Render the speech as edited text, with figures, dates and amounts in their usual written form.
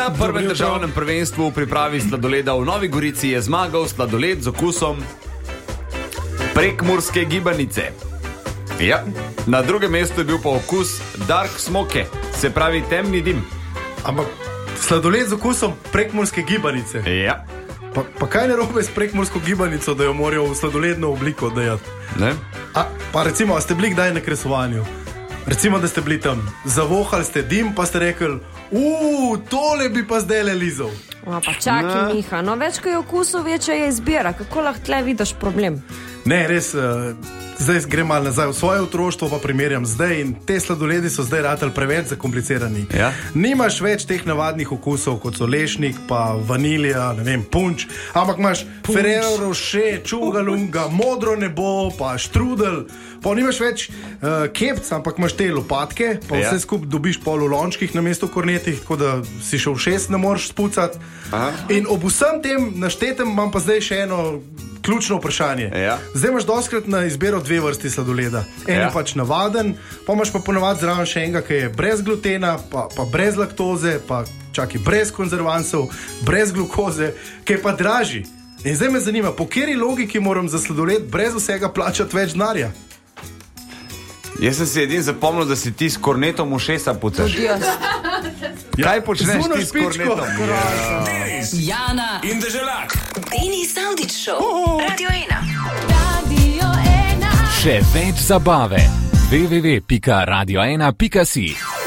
Na prvem državnem prvenstvu v pripravi sladoleda v Novi Gorici je zmagal sladoled z okusom prekmurske gibanice. Ja, na drugem mestu je bil pa okus dark smoke, se pravi temni dim. Ampak sladoled z okusom prekmurske gibanice. Ja. Pa kaj ne robe s prekmursko gibanico, da jo morajo v sladoledno obliko dajati? Ne? Pa recimo, a ste bili kdaj na kresovanju? Recimo, da ste bili tam, zavohali ste dim, pa ste rekli, tole bi pa zdaj le lizal. Pa čakaj, Miha, no več ko je okusov, večja je izbira. Kako lahko tle vidiš problem? Ne, res, zdaj grem malo nazaj v svoje otroštvo, pa primerjam zdaj in te sladoledi so zdaj ratali preveč zakomplicirani. Ja? Nimaš več teh navadnih okusov, kot so lešnik, pa vanilija, ne vem, punč, ampak imaš Ferrero Rocher, čungalunga, modro nebo, pa štrudel, pa nimaš več kepc, ampak imaš te lopatke, pa vse skup dobiš pol v lončkih na mesto kornetih, tako da si še v 6 ne moreš spucati. In ob vsem tem naštetem imam pa zdaj še eno ključno vprašanje. Ja. Zdaj imaš dostkrat na izbiro 2 vrsti sladoleda. En je pač navaden, pa imaš pa ponavadi zraven še enega, ki je brez glutena, pa brez laktoze, pa čakaj, brez konzervansov, brez glukoze, ki je pa dražji. In zdaj me zanima, po kateri logiki moram za sladoled brez vsega plačati več denarja? Jaz sem si edin zapomnil, da si ti s kornetom ušesa pucaš. Kaj počneš ti s kornetom? Jana in Deželak. Denis Avdić Show. Radio 1. Še več zabave. www.radio1.si